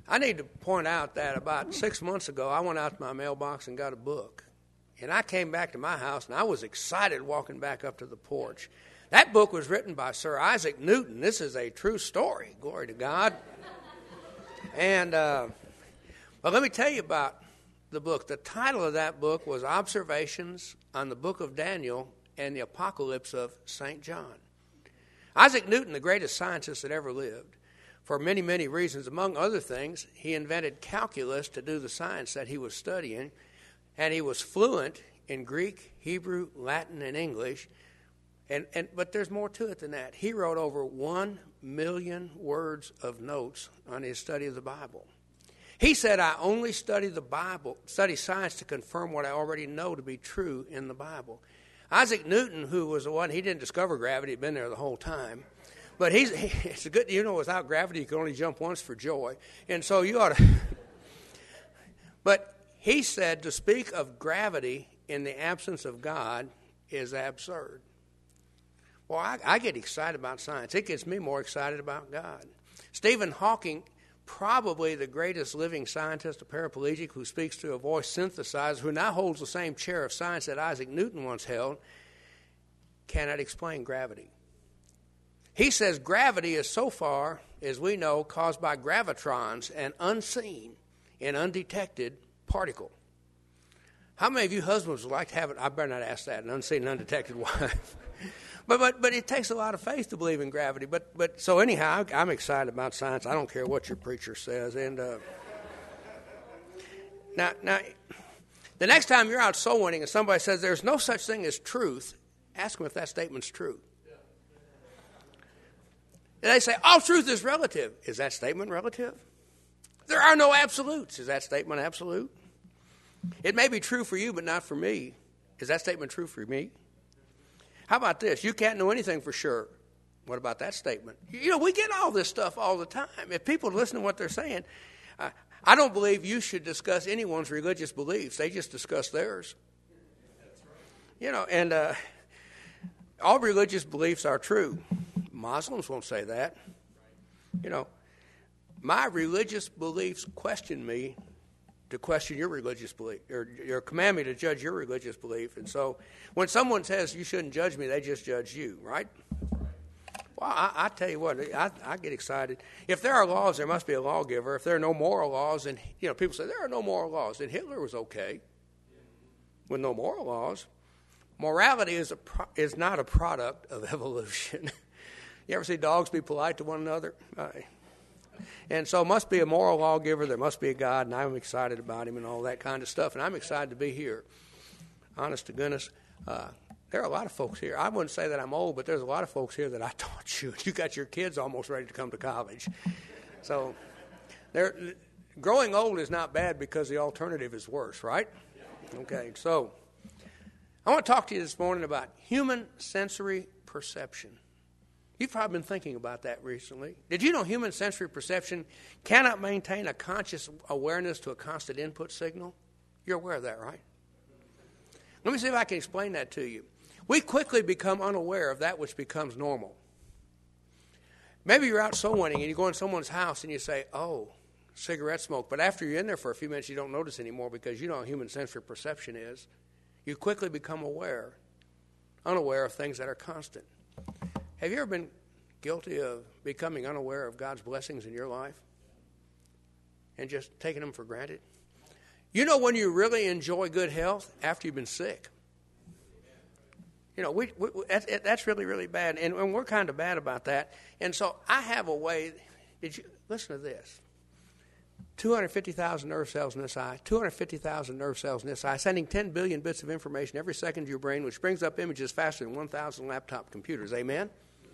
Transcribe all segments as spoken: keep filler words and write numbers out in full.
I need to point out that about six months ago, I went out to my mailbox and got a book. And I came back to my house, and I was excited walking back up to the porch. That book was written by Sir Isaac Newton. This is a true story. Glory to God. And, uh, well, let me tell you about the book. The title of that book was Observations on the Book of Daniel and the Apocalypse of Saint John. Isaac Newton, the greatest scientist that ever lived, for many, many reasons. Among other things, he invented calculus to do the science that he was studying, and he was fluent in Greek, Hebrew, Latin, and English. And, and but there's more to it than that. He wrote over one million words of notes on his study of the Bible. He said, I only study the Bible, study science to confirm what I already know to be true in the Bible. Isaac Newton, who was the one, he didn't discover gravity, he'd been there the whole time. But he's he, it's a good, you know, without gravity, you can only jump once for joy. And so you ought to. But he said to speak of gravity in the absence of God is absurd. Well, I, I get excited about science. It gets me more excited about God. Stephen Hawking, probably the greatest living scientist, a paraplegic who speaks through a voice synthesizer, who now holds the same chair of science that Isaac Newton once held, cannot explain gravity. He says gravity is so far, as we know, caused by gravitrons, an unseen and undetected particle. How many of you husbands would like to have it? I better not ask that, an unseen and undetected wife. But but but it takes a lot of faith to believe in gravity. But but so anyhow, I'm excited about science. I don't care what your preacher says. And uh, now now, the next time you're out soul winning and somebody says there's no such thing as truth, ask them if that statement's true. And they say all truth is relative. Is that statement relative? There are no absolutes. Is that statement absolute? It may be true for you, but not for me. Is that statement true for me? How about this? You can't know anything for sure. What about that statement? You know, we get all this stuff all the time. If people listen to what they're saying, uh, I don't believe you should discuss anyone's religious beliefs. They just discuss theirs. You know, and uh, all religious beliefs are true. Muslims won't say that. You know, my religious beliefs question me to question your religious belief, or, or command me to judge your religious belief. And so when someone says you shouldn't judge me, they just judge you, right? Well, I, I tell you what, I, I get excited. If there are laws, there must be a lawgiver. If there are no moral laws, and you know, people say there are no moral laws, then Hitler was okay with no moral laws. Morality is a pro, is not a product of evolution. You ever see dogs be polite to one another? Uh, And so must be a moral lawgiver, there must be a God, and I'm excited about him and all that kind of stuff, and I'm excited to be here. Honest to goodness, uh, there are a lot of folks here. I wouldn't say that I'm old, but there's a lot of folks here that I taught you. You got your kids almost ready to come to college. So growing old is not bad because the alternative is worse, right? Okay, so I want to talk to you this morning about human sensory perception. You've probably been thinking about that recently. Did you know human sensory perception cannot maintain a conscious awareness to a constant input signal? You're aware of that, right? Let me see if I can explain that to you. We quickly become unaware of that which becomes normal. Maybe you're out soul winning and you go in someone's house and you say, oh, cigarette smoke. But after you're in there for a few minutes, you don't notice anymore because you know what human sensory perception is. You quickly become aware, unaware of things that are constant. Have you ever been guilty of becoming unaware of God's blessings in your life and just taking them for granted? You know when you really enjoy good health? After you've been sick. You know, we, we, that's, that's really, really bad, and, and we're kind of bad about that. And so I have a way. Did you listen to this? two hundred fifty thousand nerve cells in this eye, two hundred fifty thousand nerve cells in this eye, sending ten billion bits of information every second to your brain, which brings up images faster than one thousand laptop computers. Amen?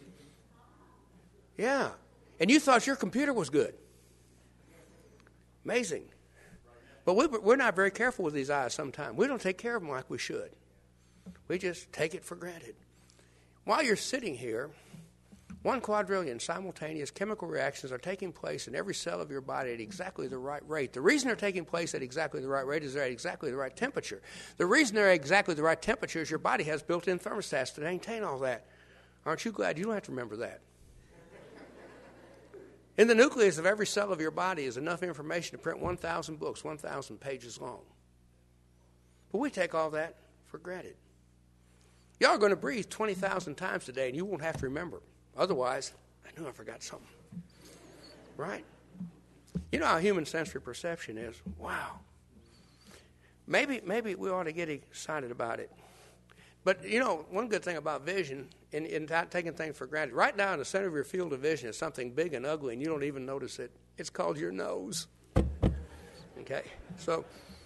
Yeah. And you thought your computer was good. Amazing. But we, we're not very careful with these eyes sometimes. We don't take care of them like we should. We just take it for granted. While you're sitting here, one quadrillion simultaneous chemical reactions are taking place in every cell of your body at exactly the right rate. The reason they're taking place at exactly the right rate is they're at exactly the right temperature. The reason they're at exactly the right temperature is your body has built-in thermostats to maintain all that. Aren't you glad you don't have to remember that? In the nucleus of every cell of your body is enough information to print one thousand books, one thousand pages long. But we take all that for granted. Y'all are going to breathe twenty thousand times today, and you won't have to remember. Otherwise, I knew I forgot something. Right? You know how human sensory perception is. Wow. Maybe, maybe we ought to get excited about it. But, you know, one good thing about vision, in, in not taking things for granted, right now in the center of your field of vision is something big and ugly, and you don't even notice it. It's called your nose. Okay? So,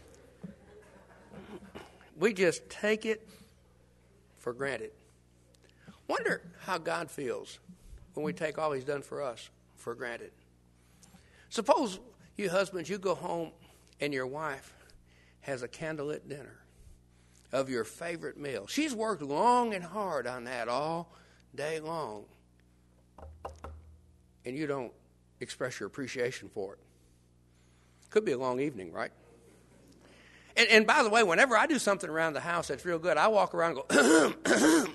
we just take it for granted. Wonder how God feels when we take all he's done for us for granted. Suppose, you husbands, you go home and your wife has a candlelit dinner of your favorite meal. She's worked long and hard on that all day long. And you don't express your appreciation for it. Could be a long evening, right? And, and by the way, whenever I do something around the house that's real good, I walk around and go,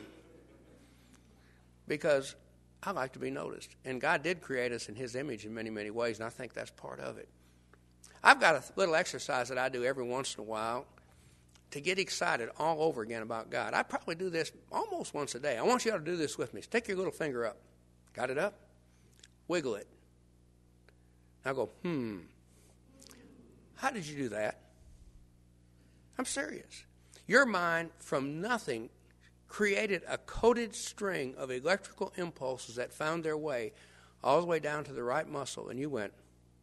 because I like to be noticed. And God did create us in his image in many, many ways, and I think that's part of it. I've got a little exercise that I do every once in a while to get excited all over again about God. I probably do this almost once a day. I want you all to do this with me. Stick your little finger up. Got it up? Wiggle it. Now go, hmm. How did you do that? I'm serious. Your mind, from nothing, created a coded string of electrical impulses that found their way all the way down to the right muscle, and you went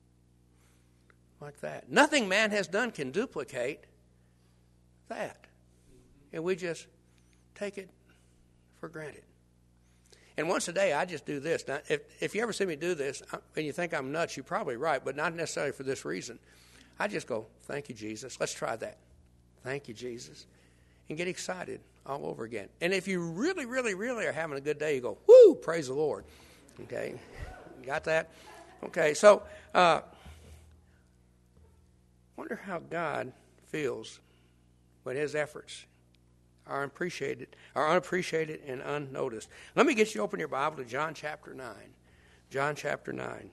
like that. Nothing man has done can duplicate that. And we just take it for granted. And once a day, I just do this. Now, if, if you ever see me do this, and you think I'm nuts, you're probably right, but not necessarily for this reason. I just go, thank you, Jesus. Let's try that. Thank you, Jesus. And get excited all over again. And if you really, really, really are having a good day, you go, woo, praise the Lord. Okay? You got that? Okay, so uh, wonder how God feels when his efforts are appreciated, are unappreciated and unnoticed. Let me get you open your Bible to John chapter nine. John chapter nine.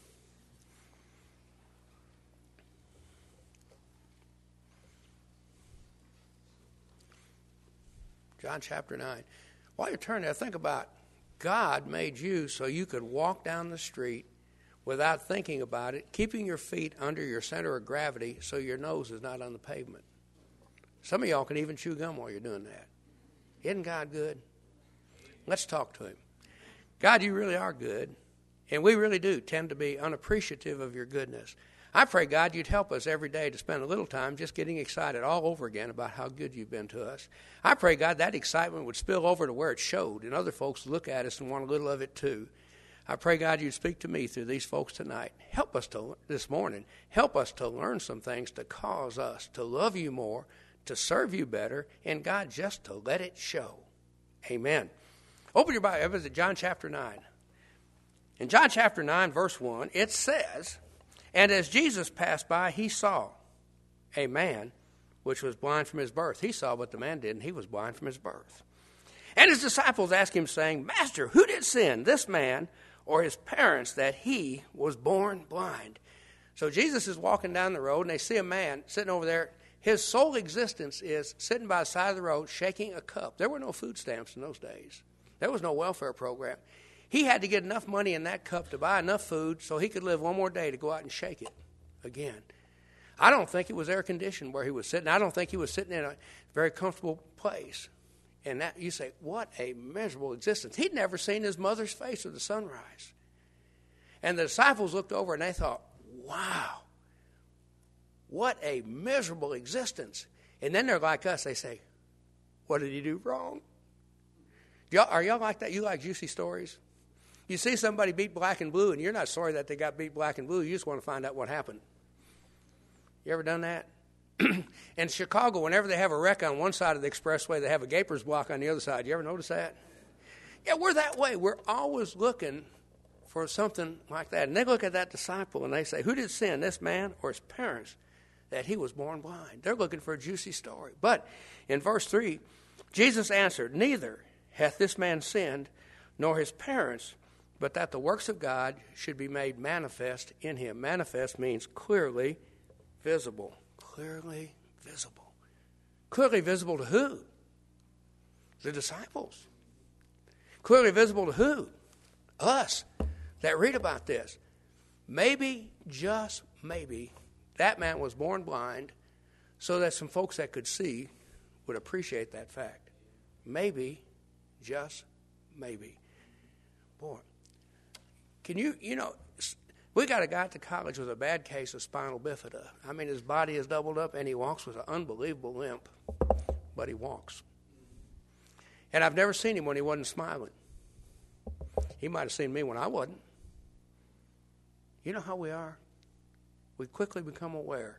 John chapter nine. While you're turning there, think about God made you so you could walk down the street without thinking about it, keeping your feet under your center of gravity so your nose is not on the pavement. Some of y'all can even chew gum while you're doing that. Isn't God good? Let's talk to him. God, you really are good, and we really do tend to be unappreciative of your goodness. I pray, God, you'd help us every day to spend a little time just getting excited all over again about how good you've been to us. I pray, God, that excitement would spill over to where it showed, and other folks look at us and want a little of it too. I pray, God, you'd speak to me through these folks tonight. Help us to this morning. Help us to learn some things to cause us to love you more, to serve you better, and, God, just to let it show. Amen. Open your Bible to John chapter nine. In John chapter nine, verse one, it says, and as Jesus passed by, he saw a man which was blind from his birth. He saw what the man did, and he was blind from his birth. And his disciples asked him, saying, Master, who did sin, this man or his parents, that he was born blind? So Jesus is walking down the road, and they see a man sitting over there. His sole existence is sitting by the side of the road, shaking a cup. There were no food stamps in those days. There was no welfare program. He had to get enough money in that cup to buy enough food so he could live one more day to go out and shake it again. I don't think it was air conditioned where he was sitting. I don't think he was sitting in a very comfortable place. And that you say, what a miserable existence. He'd never seen his mother's face or the sunrise. And the disciples looked over and they thought, wow, what a miserable existence. And then they're like us. They say, what did he do wrong? Y'all, are y'all like that? You like juicy stories? You see somebody beat black and blue, and you're not sorry that they got beat black and blue. You just want to find out what happened. You ever done that? In Chicago, whenever they have a wreck on one side of the expressway, they have a gaper's block on the other side. You ever notice that? Yeah, we're that way. We're always looking for something like that. And they look at that disciple, and they say, who did sin, this man or his parents, that he was born blind? They're looking for a juicy story. But in verse three, Jesus answered, neither hath this man sinned, nor his parents, but that the works of God should be made manifest in him. Manifest means clearly visible. Clearly visible. Clearly visible to who? The disciples. Clearly visible to who? Us that read about this. Maybe, just maybe, that man was born blind so that some folks that could see would appreciate that fact. Maybe, just maybe. Boy, can you, you know, we got a guy at the college with a bad case of spinal bifida. I mean, his body is doubled up and he walks with an unbelievable limp, but he walks. And I've never seen him when he wasn't smiling. He might have seen me when I wasn't. You know how we are? We quickly become aware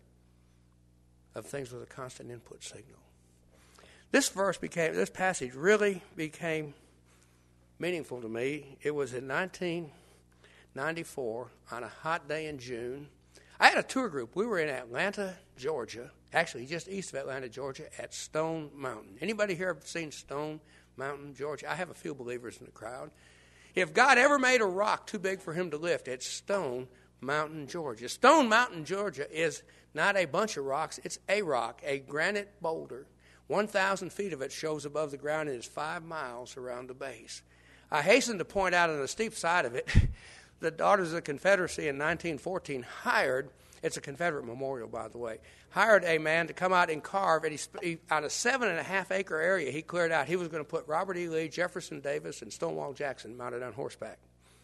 of things with a constant input signal. This verse became, this passage really became meaningful to me. It was in nineteen ninety-four on a hot day in June. I had a tour group. We were in Atlanta, Georgia, actually just east of Atlanta, Georgia, at Stone Mountain. Anybody here ever seen Stone Mountain, Georgia? I have a few believers in the crowd. If God ever made a rock too big for him to lift, it's Stone Mountain, Georgia. Stone Mountain, Georgia is not a bunch of rocks. It's a rock, a granite boulder. one thousand feet of it shows above the ground and is five miles around the base. I hasten to point out on the steep side of it, the Daughters of the Confederacy in nineteen fourteen hired, it's a Confederate memorial, by the way, hired a man to come out and carve, and he, he on a seven and a half acre area he cleared out, he was going to put Robert E. Lee, Jefferson Davis, and Stonewall Jackson mounted on horseback.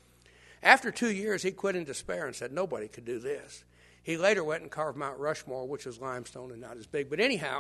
After two years, he quit in despair and said nobody could do this. He later went and carved Mount Rushmore, which is limestone and not as big. But anyhow,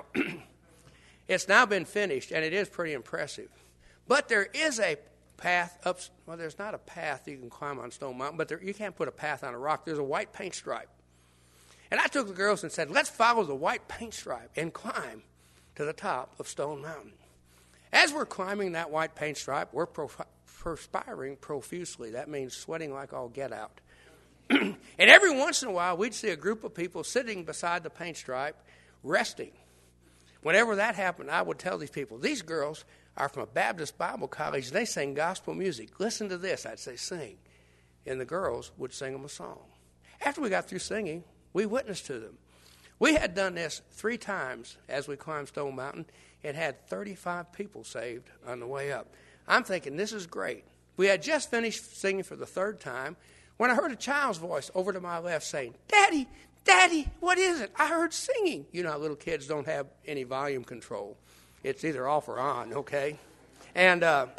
it's now been finished, and it is pretty impressive. But there is a path up, well, there's not a path you can climb on Stone Mountain, but there, you can't put a path on a rock. There's a white paint stripe. And I took the girls and said, let's follow the white paint stripe and climb to the top of Stone Mountain. As we're climbing that white paint stripe, we're profi- perspiring profusely. That means sweating like all get out. And every once in a while, we'd see a group of people sitting beside the paint stripe, resting. Whenever that happened, I would tell these people, these girls are from a Baptist Bible college. They sing gospel music. Listen to this. I'd say, sing. And the girls would sing them a song. After we got through singing, we witnessed to them. We had done this three times as we climbed Stone Mountain and had thirty-five people saved on the way up. I'm thinking, this is great. We had just finished singing for the third time when I heard a child's voice over to my left saying, Daddy, Daddy, what is it? I heard singing. You know how little kids don't have any volume control. It's either off or on, okay? And uh,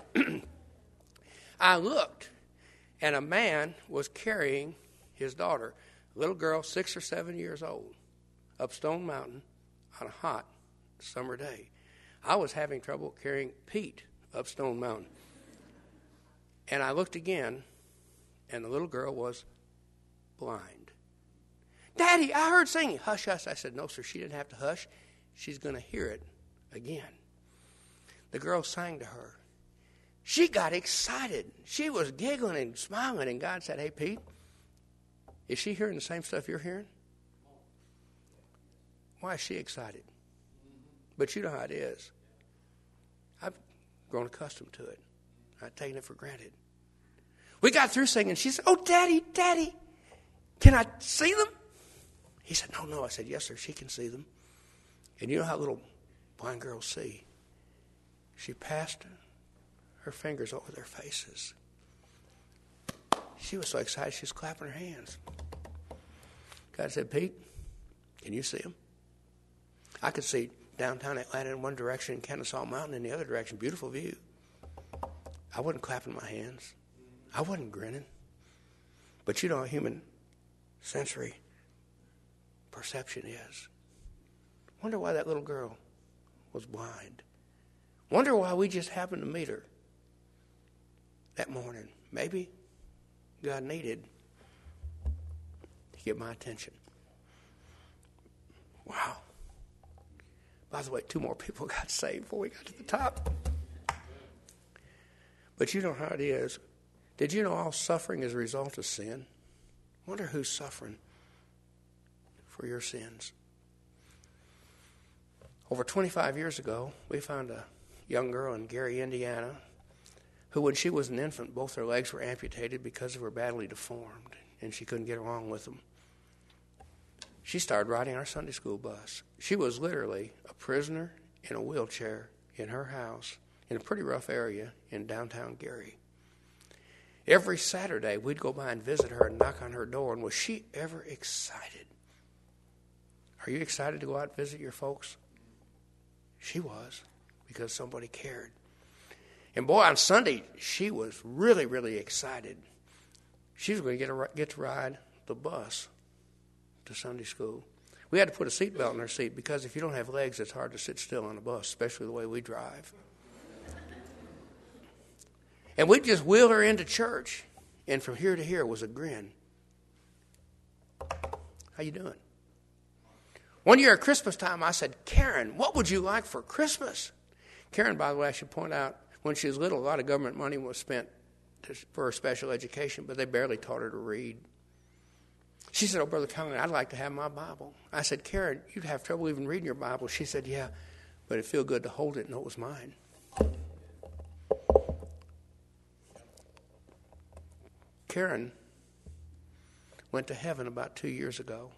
I looked, and a man was carrying his daughter, a little girl, six or seven years old, up Stone Mountain on a hot summer day. I was having trouble carrying Pete up Stone Mountain. And I looked again, and the little girl was blind. Daddy, I heard singing. Hush, hush. I said, no, sir, she didn't have to hush. She's going to hear it again. The girl sang to her. She got excited. She was giggling and smiling, and God said, hey, Pete, is she hearing the same stuff you're hearing? Why is she excited? But you know how it is. I've grown accustomed to it. I've taken it for granted. We got through singing. She said, oh, Daddy, Daddy, can I see them? He said, no, no. I said, yes, sir, she can see them. And you know how little blind girls see? She passed her fingers over their faces. She was so excited, she was clapping her hands. God said, Pete, can you see them? I could see downtown Atlanta in one direction and Kennesaw Mountain in the other direction. Beautiful view. I wasn't clapping my hands. I wasn't grinning. But you know what human sensory perception is. Wonder why that little girl was blind. Wonder why we just happened to meet her that morning. Maybe God needed to get my attention. Wow. By the way, two more people got saved before we got to the top. But you know how it is. Did you know all suffering is a result of sin? Wonder who's suffering for your sins. Over twenty-five years ago, we found a young girl in Gary, Indiana, who, when she was an infant, both her legs were amputated because they were badly deformed, and she couldn't get along with them. She started riding our Sunday school bus. She was literally a prisoner in a wheelchair in her house in a pretty rough area in downtown Gary. Every Saturday, we'd go by and visit her and knock on her door, and was she ever excited? Are you excited to go out and visit your folks? She was, because somebody cared. And boy, on Sunday, she was really, really excited. She was going to get, a, get to ride the bus to Sunday school. We had to put a seatbelt in her seat because if you don't have legs, it's hard to sit still on a bus, especially the way we drive. And we'd just wheel her into church, and from here to here was a grin. How you doing? One year at Christmas time, I said, Karen, what would you like for Christmas? Karen, by the way, I should point out, when she was little, a lot of government money was spent to, for her special education, but they barely taught her to read. She said, oh, Brother Conley, I'd like to have my Bible. I said, Karen, you'd have trouble even reading your Bible. She said, yeah, but it'd feel good to hold it and know it was mine. Karen went to heaven about two years ago.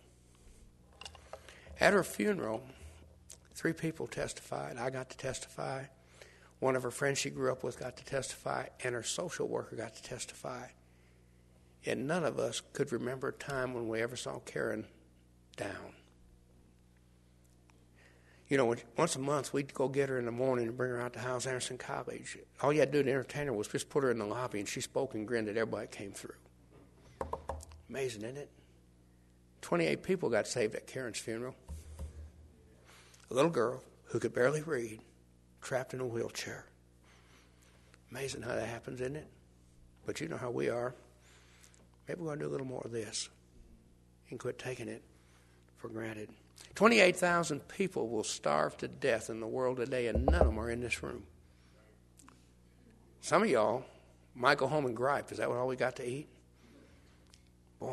At her funeral, three people testified. I got to testify. One of her friends she grew up with got to testify, and her social worker got to testify. And none of us could remember a time when we ever saw Karen down. You know, once a month, we'd go get her in the morning and bring her out to Hyles Anderson College. All you had to do to entertain her was just put her in the lobby, and she spoke and grinned at everybody that came through. Amazing, isn't it? twenty-eight people got saved at Karen's funeral. A little girl who could barely read, trapped in a wheelchair. Amazing how that happens, isn't it? But you know how we are. Maybe we're going to do a little more of this and quit taking it for granted. twenty-eight thousand people will starve to death in the world today, and none of them are in this room. Some of y'all might go home and gripe. Is that what all we got to eat? Boy.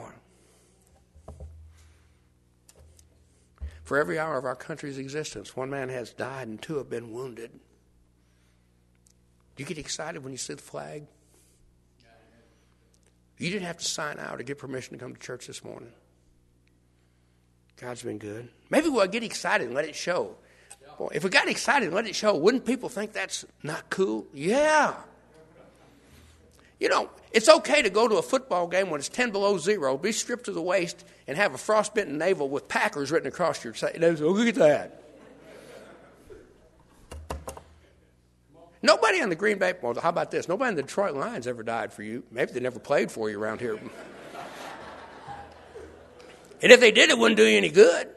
For every hour of our country's existence, one man has died and two have been wounded. Do you get excited when you see the flag? You didn't have to sign out or get permission to come to church this morning. God's been good. Maybe we'll get excited and let it show. Boy, if we got excited and let it show, wouldn't people think that's not cool? Yeah. You know, it's okay to go to a football game when it's ten below zero, be stripped to the waist, and have a frostbitten navel with Packers written across your side. Look at that. Nobody on the Green Bay, well, how about this? Nobody on the Detroit Lions ever died for you. Maybe they never played for you around here. And if they did, it wouldn't do you any good.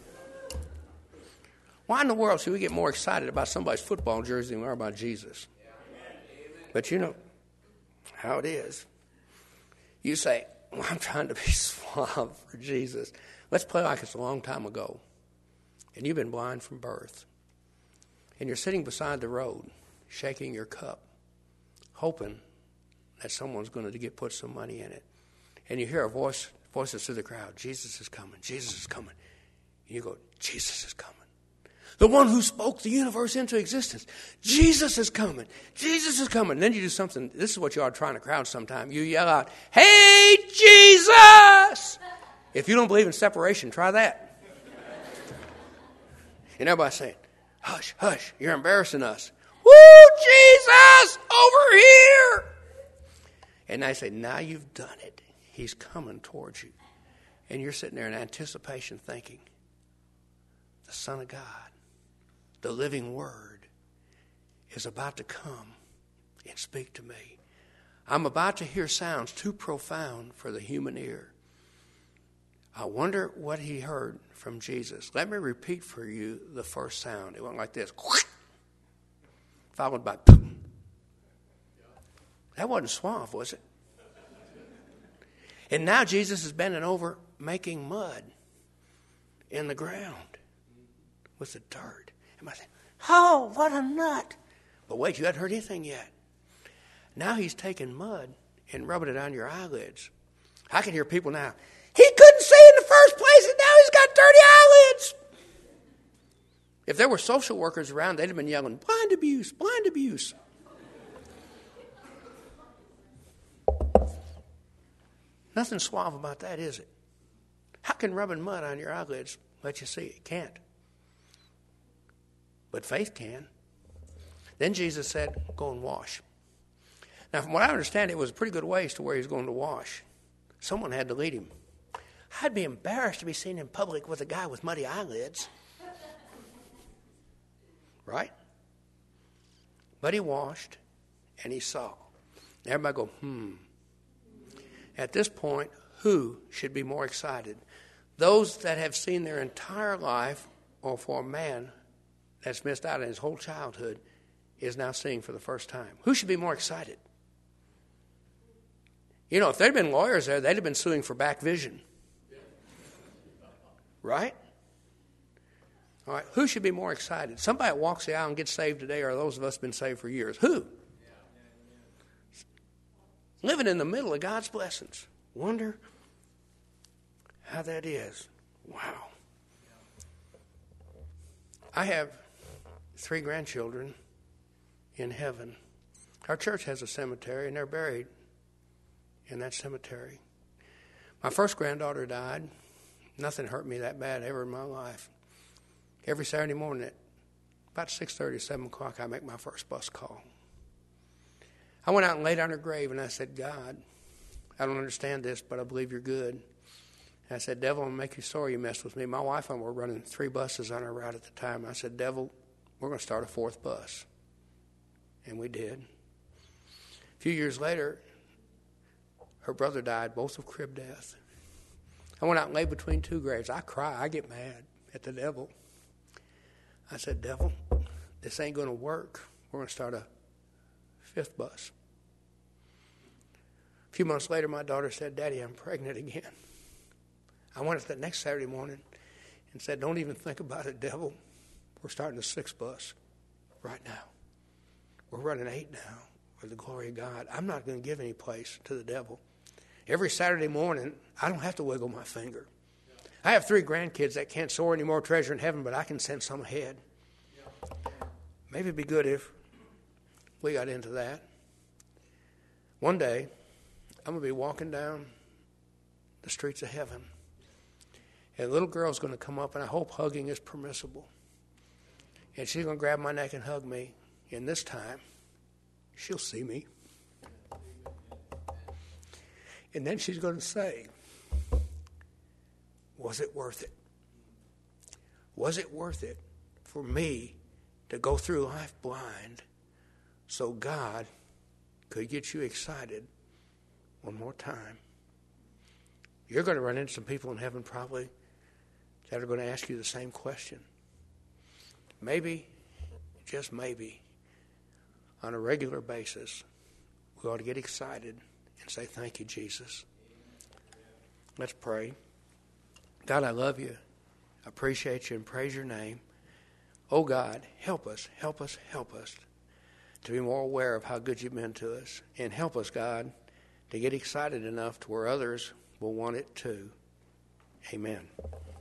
Why in the world should we get more excited about somebody's football jersey than we are about Jesus? But you know how it is. You say, well, I'm trying to be suave for Jesus. Let's play like it's a long time ago. And you've been blind from birth. And you're sitting beside the road, shaking your cup, hoping that someone's going to get put some money in it. And you hear a voice, voices through the crowd, Jesus is coming, Jesus is coming. And you go, Jesus is coming. The one who spoke the universe into existence. Jesus is coming. Jesus is coming. And then you do something. This is what you are trying to crowd sometime. You yell out, hey, Jesus! If you don't believe in separation, try that. And everybody's saying, hush, hush, you're embarrassing us. Woo, Jesus, over here. And I say, now you've done it. He's coming towards you. And you're sitting there in anticipation thinking, the Son of God, the living Word, is about to come and speak to me. I'm about to hear sounds too profound for the human ear. I wonder what he heard from Jesus. Let me repeat for you the first sound. It went like this, followed by boom. That wasn't suave, was it? And now Jesus is bending over, making mud in the ground with the dirt. And I say, oh, what a nut. But wait, you hadn't heard anything yet. Now he's taking mud and rubbing it on your eyelids. I can hear people now, he couldn't see in the first place, and now he's got dirty eyelids. If there were social workers around, they'd have been yelling, blind abuse, blind abuse. Nothing suave about that, is it? How can rubbing mud on your eyelids let you see it? Can't. But faith can. Then Jesus said, go and wash. Now, from what I understand, it was a pretty good ways to where he was going to wash. Someone had to lead him. I'd be embarrassed to be seen in public with a guy with muddy eyelids. Right? But he washed, and he saw. Everybody go, hmm. At this point, who should be more excited? Those that have seen their entire life, or for a man that's missed out on his whole childhood, is now seeing for the first time. Who should be more excited? You know, if there'd been lawyers there, they'd have been suing for back vision. Right? All right, who should be more excited? Somebody that walks the aisle and gets saved today, or those of us been saved for years? Who? Living in the middle of God's blessings. Wonder how that is. Wow. I have three grandchildren in heaven. Our church has a cemetery, and they're buried in that cemetery. My first granddaughter died. Nothing hurt me that bad ever in my life. Every Saturday morning at about six thirty, seven o'clock, I make my first bus call. I went out and laid on her grave, and I said, God, I don't understand this, but I believe you're good. And I said, devil, I'm going to make you sorry you messed with me. My wife and I were running three buses on our route at the time. I said, devil, we're going to start a fourth bus. And we did. A few years later, her brother died, both of crib death. I went out and lay between two graves. I cry. I get mad at the devil. I said, devil, this ain't going to work. We're going to start a fifth bus. A few months later, my daughter said, Daddy, I'm pregnant again. I went up the next Saturday morning and said, don't even think about it, devil. We're starting a sixth bus right now. We're running eight now for the glory of God. I'm not going to give any place to the devil. Every Saturday morning, I don't have to wiggle my finger. I have three grandkids that can't soar any more treasure in heaven, but I can send some ahead. Maybe it'd be good if we got into that. One day, I'm going to be walking down the streets of heaven, and a little girl's going to come up, and I hope hugging is permissible. And she's going to grab my neck and hug me, and this time, she'll see me. And then she's going to say, was it worth it? Was it worth it for me to go through life blind so God could get you excited one more time? You're going to run into some people in heaven probably that are going to ask you the same question. Maybe, just maybe, on a regular basis, we ought to get excited and say, thank you, Jesus. Let's pray. God, I love you, appreciate you, and praise your name. Oh, God, help us, help us, help us to be more aware of how good you've been to us. And help us, God, to get excited enough to where others will want it too. Amen.